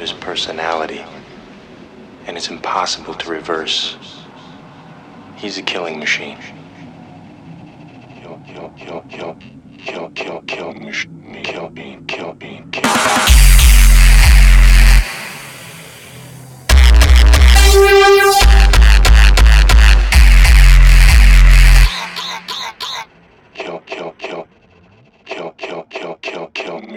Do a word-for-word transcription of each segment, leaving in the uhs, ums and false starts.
his personality, and it's impossible to reverse. He's a killing machine. Kill, kill, kill, kill, kill, kill, kill, machine, kill, bean, kill, bean, kill. Kill, kill, kill, kill, kill, kill, kill, kill me.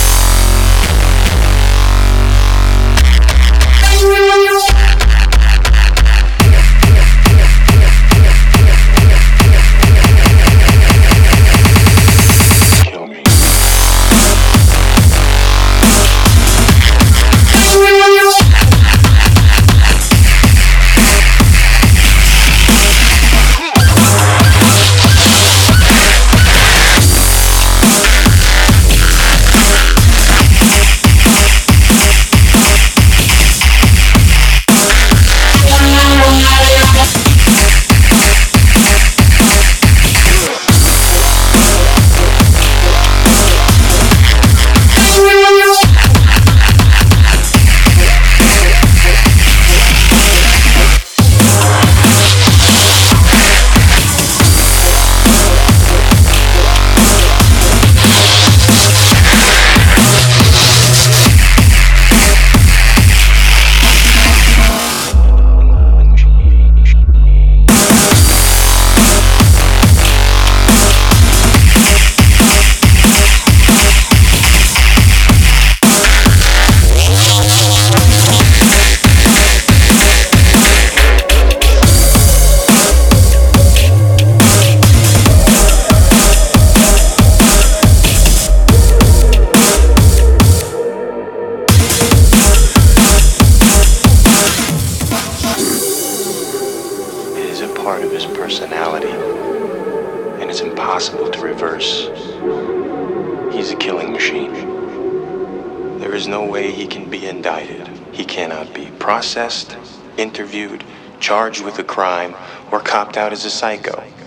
Part of his personality, and it's impossible to reverse. He's a killing machine. There is no way he can be indicted. He cannot be processed, interviewed, charged with a crime, or copped out as a psycho.